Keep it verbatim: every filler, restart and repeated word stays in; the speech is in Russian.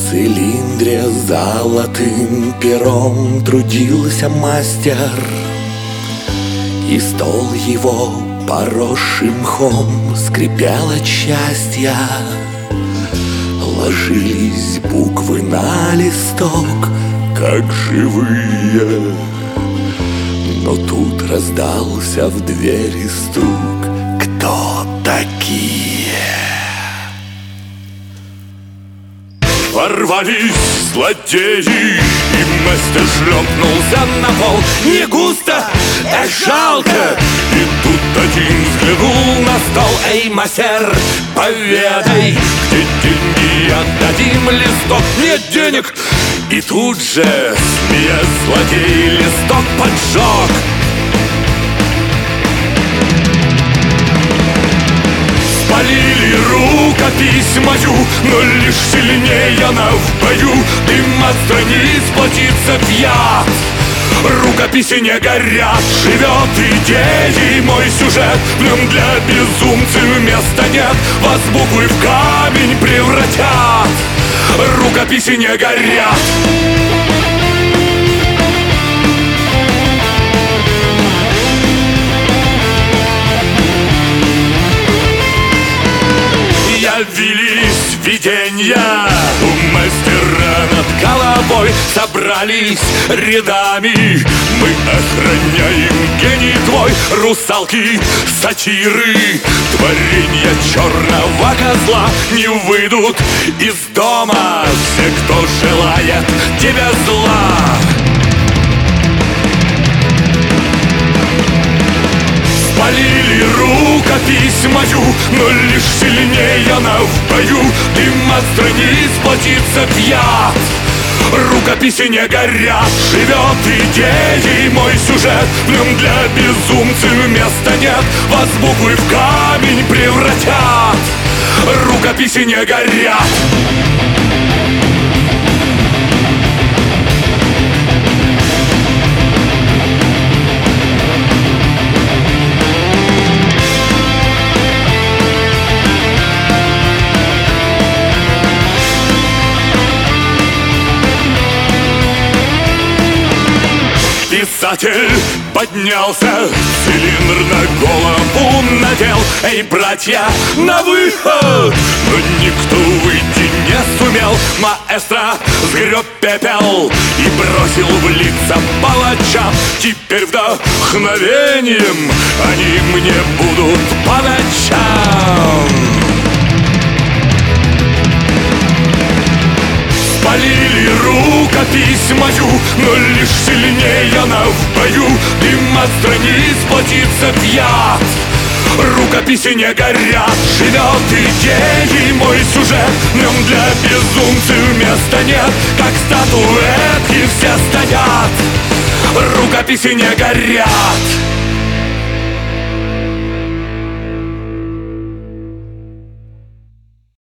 цилиндре золотым пером трудился мастер, и стол его, поросший мхом, скрипел от счастья. Ложились буквы на листок, как живые. Но тут раздался в двери стук. Кто такие? Ворвались злодеи, и мастер шлепнулся на пол. Не густо, а жалко. И тут один взглянул на стол. Эй, мастер, поведай, где деньги, отдадим листок. Нет денег. И тут же, смеясь, злодей листок поджег. Спалили рукопись мою, но лишь сильнее она в бою. Дым от страниц плотится в яд, рукописи не горят. Живет идеей мой сюжет, в нем для безумцев места нет. Вас буквы в камень превратят, рукописи не горят. Явились виденья у мастера над головой. Собрались рядами, мы охраняем гений твой. Русалки, сатиры, творенья черного козла не выйдут из дома все, кто желает тебе зла. Спалили рукопись мою, но лишь сильнее она в бою. Дым от страниц плотится в яд, рукописи не горят. Живет идеей мой сюжет, в нем для безумцев места нет. Вас буквы в камень превратят, рукописи не горят. Писатель поднялся, цилиндр на голову надел. Эй, братья, на выход! Но никто выйти не сумел. Маэстро сгреб пепел и бросил в лица палачам. Теперь вдохновением они мне будут по ночам. Спалили рукопись мою, но лишь сильнее она в бою. Дым от страниц плотится в яд, рукописи не горят. Живет идеей мой сюжет, в нем для безумцев места нет. Как статуэтки все стоят, рукописи не горят.